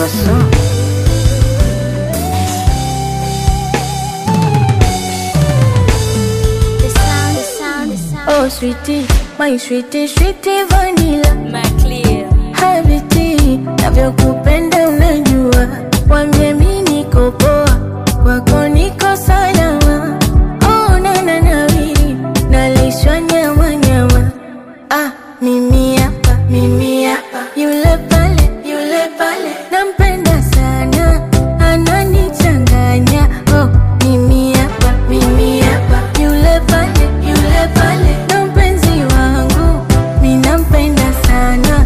façon. Oh sweetie, my sweetie, sweetie vanilla Maclear. Habiti, navyokupenda unajua. Wambie mi niko poa, kwako niko salama. Oh nawiri, nalishwa nyama nyama. Ah, mimi hapa, yule pale, nampenda sana, ananichanganya. Oh, mimi hapa, yule pale, na mpenzi wangu, mi nampenda sana.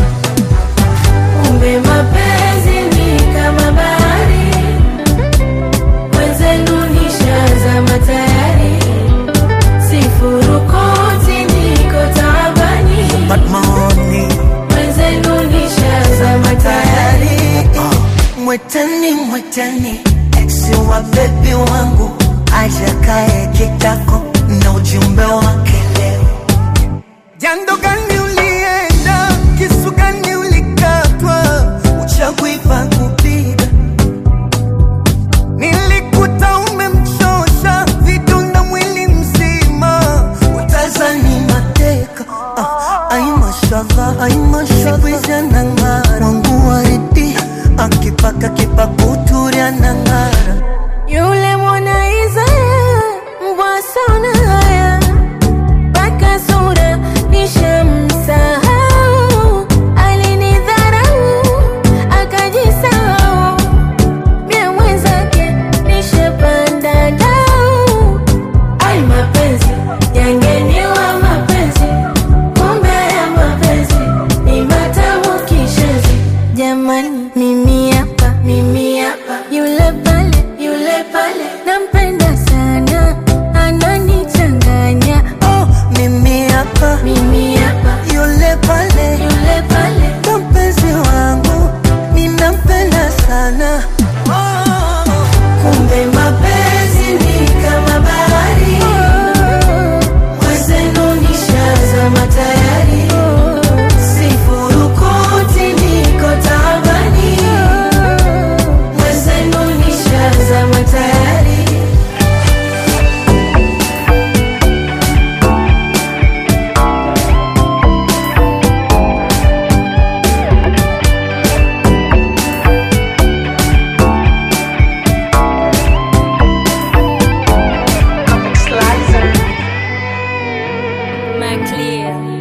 Kumbe mapenzi ni kama bahari, mwenzenu nishazama tayari. Sifurukuti niko taabani, But money mwenzenu nishazama tayari. mwetani eksi wa bebi wangu aja kae kitako na ujumbe wake leo. Jando gani ulienda, kisu gani ulikatwa, uchagui pa kupiga. Nilikuta umemchosha vidonda mwili mzima, utazani mateka. Ay mashallah, sikuiza na ngara wangu waridi, akipaka kipakuturi anangara. Yule mwana Isaya, mbwa sana haya, paka sura nishamsahau. Alinidharau, akajisahau, mie mwenzake nishapanda dau. Ay mapenzi, yangeniwa mapenzi, kumbe ya mapenzi ni matamu kishenzi. Jamani, mimi hapa, yule pale, nampenda sana, ananichanganya. Oh, mimi hapa, yule pale, ndo mpenzi wangu, ninampenda sana. Oh, Kumbe mapenzi ni kama bahari, mwenzenu nishazama tayari. Sifurukuti niko taabani, mwenzenu nishazama tayari. Maclear.